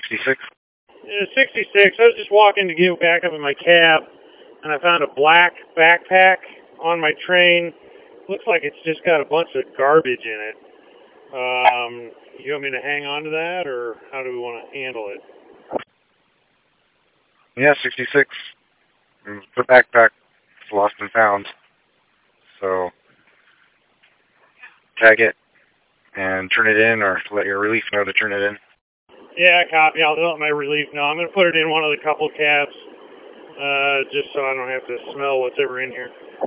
66. 66. I was just walking to get back up in my cab, and I found a black backpack on my train. Looks like it's just got a bunch of garbage in it. You want me to hang on to that, or how do we want to handle it? Yeah, 66. The backpack is lost and found. So tag it and turn it in, or let your relief know to turn it in. Yeah, copy. I'll let my relief know. I'm going to put it in one of the couple cabs, just so I don't have to smell what's ever in here.